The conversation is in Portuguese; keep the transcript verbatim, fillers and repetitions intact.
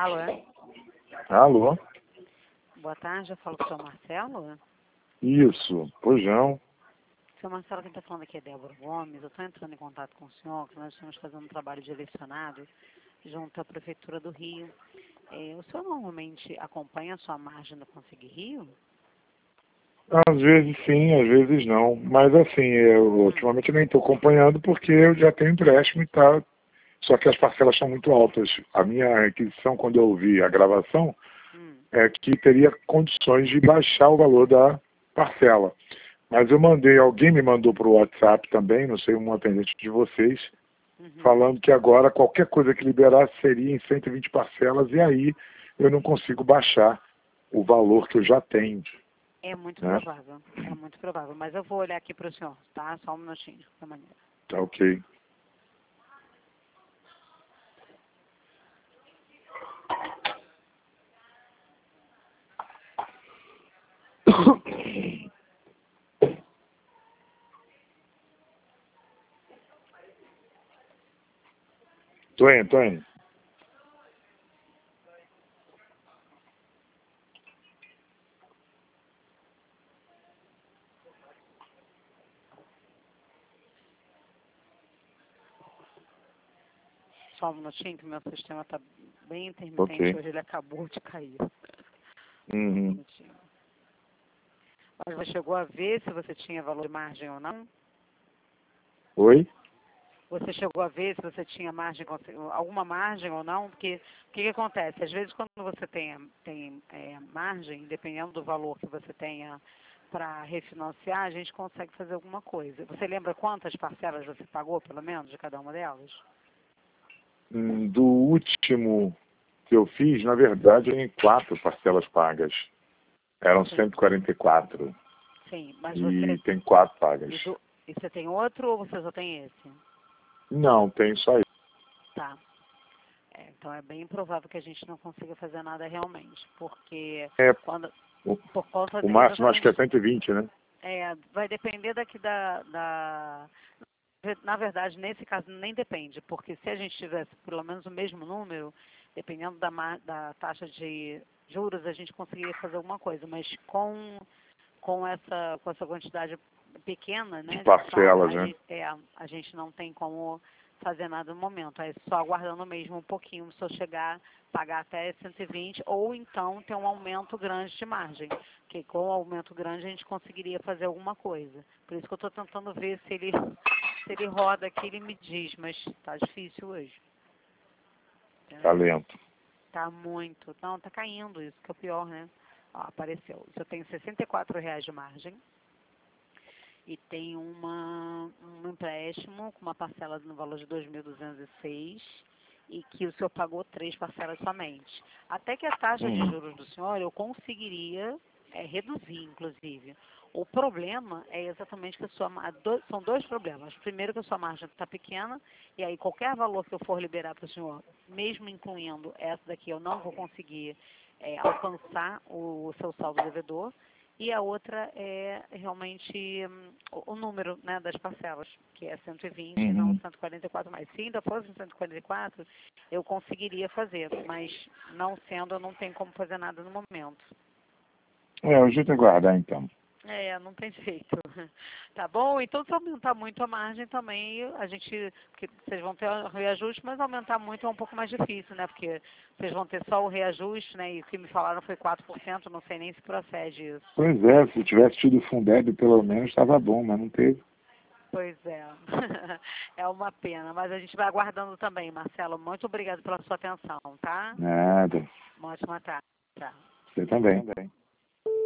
Alô? É? Alô? Boa tarde, eu falo com o senhor Marcelo. Isso, pois não. Senhor Marcelo, quem está falando aqui é Débora Gomes. Eu estou entrando em contato com o senhor, que nós estamos fazendo um trabalho de direcionado junto à Prefeitura do Rio. É, o senhor normalmente acompanha a sua margem do Consegui Rio? Às vezes sim, às vezes não. Mas assim, eu ultimamente nem estou acompanhando porque eu já tenho empréstimo e tal. Só que as parcelas são muito altas. A minha requisição, quando eu ouvi a gravação, Hum. é que teria condições de baixar o valor da parcela. Mas eu mandei, alguém me mandou para o WhatsApp também, não sei, um atendente de vocês, Uhum. falando que agora qualquer coisa que liberasse seria em cento e vinte parcelas, e aí eu não consigo baixar o valor que eu já tenho. É muito né? provável, é muito provável. Mas eu vou olhar aqui para o senhor, tá? Só um minutinho, de qualquer maneira. Tá ok. Tô indo, tô indo. Só um minutinho, que o meu sistema está bem intermitente Ok. hoje, ele acabou de cair. Um Uhum. minutinho. Mas você chegou a ver se você tinha valor de margem ou não? Oi? Você chegou a ver se você tinha margem, alguma margem ou não? Porque o que, que acontece? Às vezes, quando você tem, tem é, margem, dependendo do valor que você tenha para refinanciar, a gente consegue fazer alguma coisa. Você lembra quantas parcelas você pagou, pelo menos, de cada uma delas? Hum, Do último que eu fiz, na verdade, em quatro parcelas pagas. Eram Sim, cento e quarenta e quatro. sim, mas E você... tem quatro pagas. E, do, e você tem outro ou você só tem esse? Não, tem só isso. Tá. É, então é bem provável que a gente não consiga fazer nada realmente, porque É, quando, o, por conta o de, máximo acho que é exatamente, cento e vinte, né? é, vai depender daqui da, da, na verdade, nesse caso nem depende, porque se a gente tivesse pelo menos o mesmo número, dependendo da, ma- da taxa de juros, a gente conseguiria fazer alguma coisa, mas com, com, essa, com essa quantidade pequena, De né, de pa- parcelas, a, né? gente, é, a gente não tem como fazer nada no momento, é só aguardando mesmo um pouquinho, se eu chegar, pagar até cento e vinte, ou então ter um aumento grande de margem, que com o aumento grande a gente conseguiria fazer alguma coisa. Por isso que eu estou tentando ver se ele, se ele roda aqui, ele me diz, mas está difícil hoje. Tá Entendeu? lento. Tá muito, não, tá caindo, isso que é o pior, né? Ó, apareceu. Eu tenho sessenta e quatro reais de margem e tem uma, um empréstimo com uma parcela no valor de dois mil duzentos e seis e que o senhor pagou três parcelas somente. Até que a taxa de Uhum. juros do senhor eu conseguiria é, reduzir, inclusive. O problema é exatamente que a sua, ma- do- são dois problemas. Primeiro, que a sua margem está pequena, e aí qualquer valor que eu for liberar para o senhor, mesmo incluindo essa daqui, eu não vou conseguir é, alcançar o, o seu saldo devedor. E a outra é realmente hum, o, o número, né, das parcelas, que é cento e vinte e não Uhum. cento e quarenta e quatro mais. Se ainda fosse cento e quarenta e quatro, eu conseguiria fazer, mas não sendo, eu não tenho como fazer nada no momento. É, o jeito é guardar, então. É, não tem jeito. Tá bom? Então, se aumentar muito a margem também, a gente, porque vocês vão ter o reajuste, mas aumentar muito é um pouco mais difícil, né? Porque vocês vão ter só o reajuste, né? E o que me falaram foi quatro por cento, não sei nem se procede isso. Pois é, se tivesse tido Fundeb, pelo menos, estava bom, mas não teve. Pois é. É uma pena, mas a gente vai aguardando também, Marcelo. Muito obrigada pela sua atenção, tá? Nada. Uma ótima tarde. Tchau. Você também.